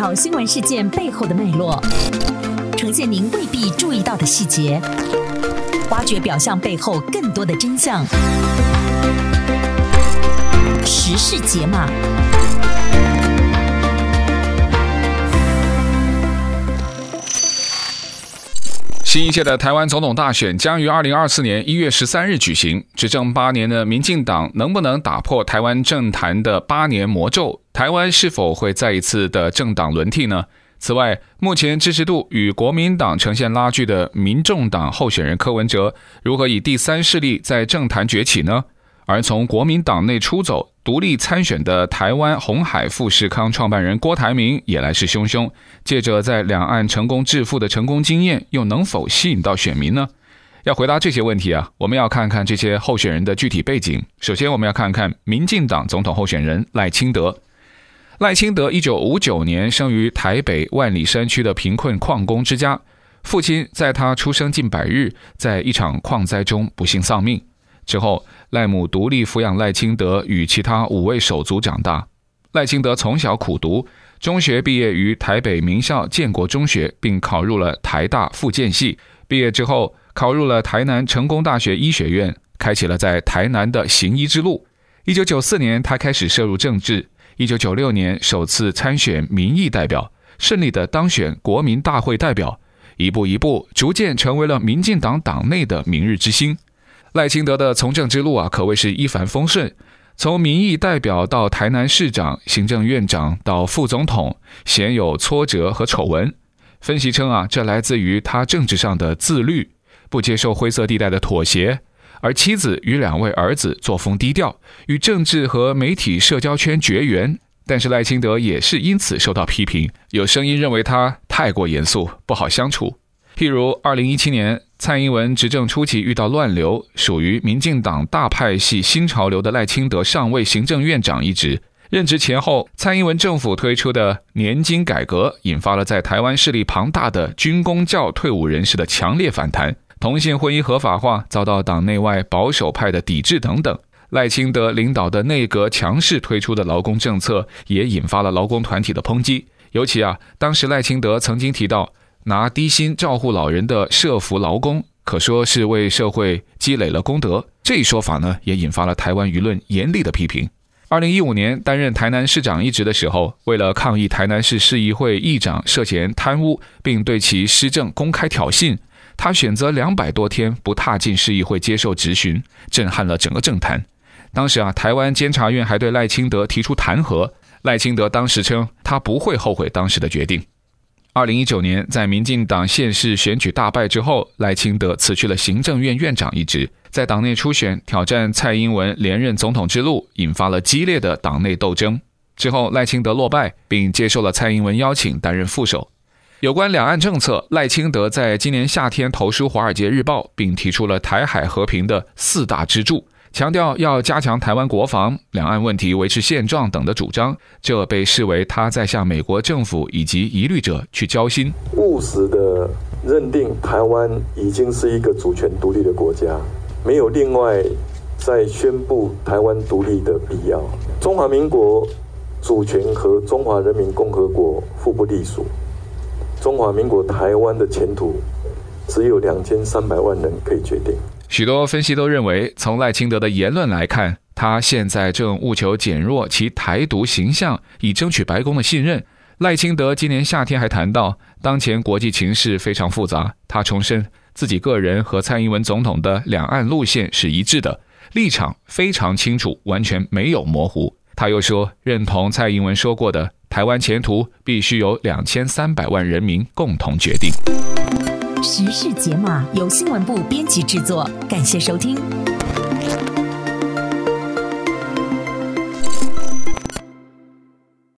条新闻事件背后的脉络，呈现您未必注意到的细节，挖掘表象背后更多的真相。时事解码。 新一届的台湾总统大选将于2024年1月13日举行。执政8年的民进党能不能打破台湾政坛的8年魔咒？台湾是否会再一次的政党轮替呢？此外，目前支持度与国民党呈现拉锯的民众党候选人柯文哲，如何以第三势力在政坛崛起呢？而从国民党内出走独立参选的台湾鸿海富士康创办人郭台铭也来势汹汹，借着在两岸成功致富的成功经验，又能否吸引到选民呢？要回答这些问题我们要看看这些候选人的具体背景。首先我们要看看民进党总统候选人赖清德。赖清德1959年生于台北万里山区的贫困矿工之家，父亲在他出生近100日，在一场矿灾中不幸丧命。之后，赖母独立抚养赖清德与其他5位手足长大。赖清德从小苦读，中学毕业于台北名校建国中学，并考入了台大复健系。毕业之后，考入了台南成功大学医学院，开启了在台南的行医之路。1994年，他开始涉入政治。1996年，首次参选民意代表，顺利的当选国民大会代表，一步一步逐渐成为了民进党党内的明日之星。赖清德的从政之路可谓是一帆风顺，从民意代表到台南市长、行政院长到副总统，鲜有挫折和丑闻。分析称这来自于他政治上的自律，不接受灰色地带的妥协，而妻子与2位儿子作风低调，与政治和媒体社交圈绝缘。但是赖清德也是因此受到批评，有声音认为他太过严肃，不好相处。譬如2017年蔡英文执政初期遇到乱流，属于民进党大派系新潮流的赖清德上位行政院长一职。任职前后，蔡英文政府推出的年金改革引发了在台湾势力庞大的军公教退伍人士的强烈反弹，同性婚姻合法化遭到党内外保守派的抵制等等。赖清德领导的内阁强势推出的劳工政策也引发了劳工团体的抨击。尤其当时赖清德曾经提到拿低薪照护老人的社福劳工，可说是为社会积累了功德。这一说法呢，也引发了台湾舆论严厉的批评。2015年担任台南市长一职的时候，为了抗议台南市市议会议长涉嫌贪污，并对其施政公开挑衅，他选择200多天不踏进市议会接受质询，震撼了整个政坛。当时台湾监察院还对赖清德提出弹劾，赖清德当时称他不会后悔当时的决定。2019年，在民进党县市选举大败之后，赖清德辞去了行政院院长一职，在党内初选挑战蔡英文连任总统之路，引发了激烈的党内斗争。之后，赖清德落败，并接受了蔡英文邀请担任副手。有关两岸政策，赖清德在今年夏天投书《华尔街日报》，并提出了台海和平的4大支柱，强调要加强台湾国防、两岸问题维持现状等的主张，这被视为他在向美国政府以及疑虑者去交心， 务实的认定台湾已经是一个主权独立的国家，没有另外再宣布台湾独立的必要。中华民国主权和中华人民共和国互不隶属，中华民国台湾的前途只有2300万人可以决定。 许多分析都认为，从赖清德的言论来看，他现在正务求减弱其台独形象，以争取白宫的信任。赖清德今年夏天还谈到，当前国际情势非常复杂，他重申自己个人和蔡英文总统的两岸路线是一致的，立场非常清楚，完全没有模糊。他又说，认同蔡英文说过的，台湾前途必须由2300万人民共同决定。 时事解码由新闻部编辑制作，感谢收听。